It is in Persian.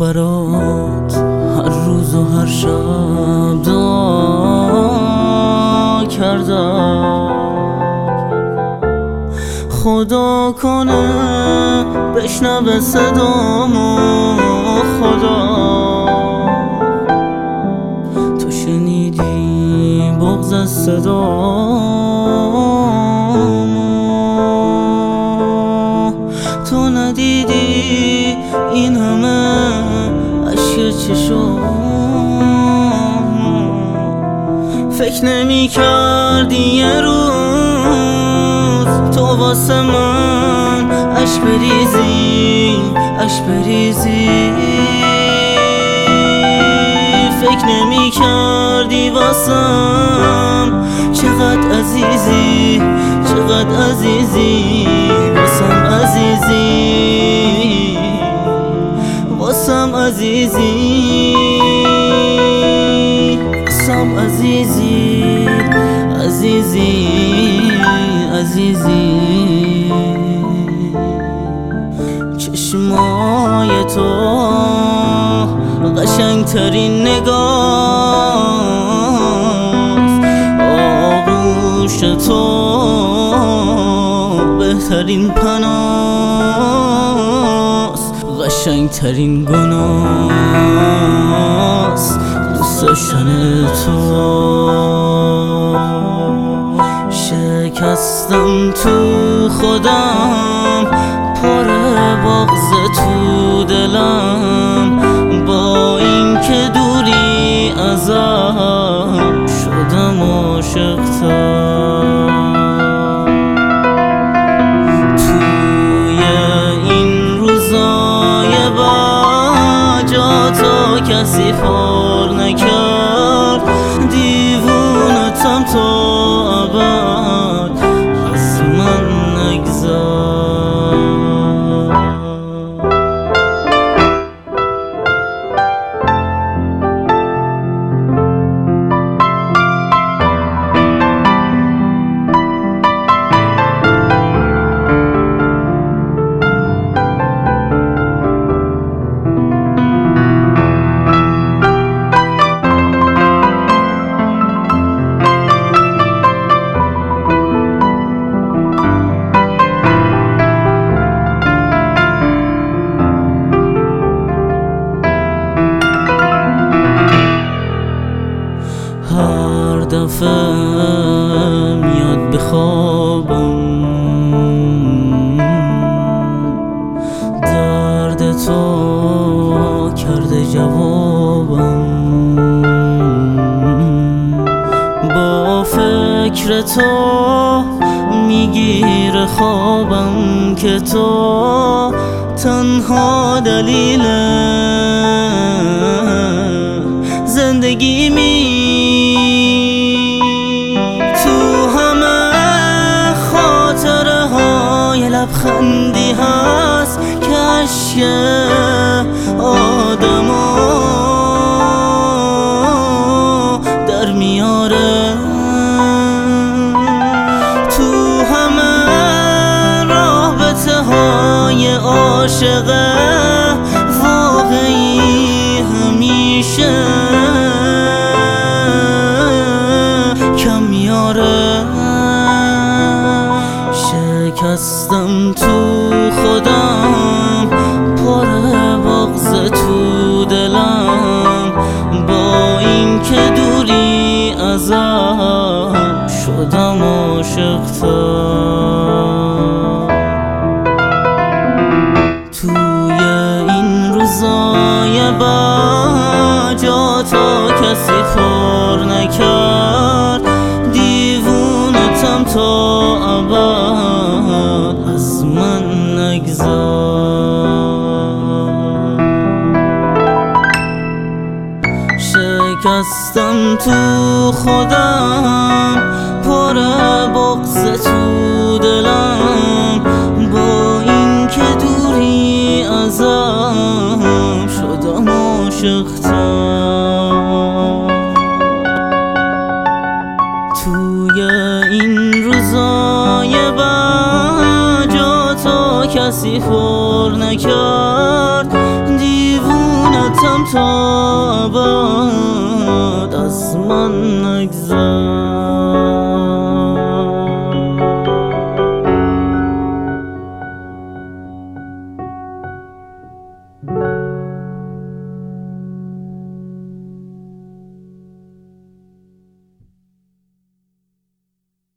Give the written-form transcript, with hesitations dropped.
برات هر روز و هر شب دعا کردم، خدا کنه بشنوه صدامو، خدا تو شنیدی بغض از صدامو، تو ندیدی این همه اشک چشم، فکر نمی کردی یه روز تو واسه من عشق بریزی، عشق بریزی، فکر نمی کردی واسم چقدر عزیزی، چقدر عزیزی، واسم عزیزی، واسم عزیزی، واسم عزیزی، عزیزی، عزیزی. چشمای تو قشنگترین نگاست، آغوش تو بهترین پناست، قشنگترین گناست دوست داشتن تو. شکستم تو خودم، پر بغض تو دلم، با اینکه دوری ازم شدم عاشق‌تر. توی این روزای بد جا تا کسی پر نکرد، دیوونتم تا ابد از من نگذر. هر دفعه میاد بخوابم، درد تو کرده جوابم، با فکر تو میگیره خوابم که تو تنها دلیل زندگیمی. تو همه خاطره های لبخندی هست که اشک آدمو در میاره. تو همه رابطه های عاشقه واقعی همیشه کم میاره. شکستم تو خودم، پر بغض تو دلم، با اینکه دوری ازم شدم عاشق‌تر. توی این روزای بد جا تا کسی پر نکرد، دیوونتم تا ابد از من نگذر. شکستم تو خودم، پر بغض تو دلم، با اینکه دوری ازم شدم عاشق‌تر. توی این روزای بد جا تا کسی پر نکرد، دیوونه تا ابد از من نگذر.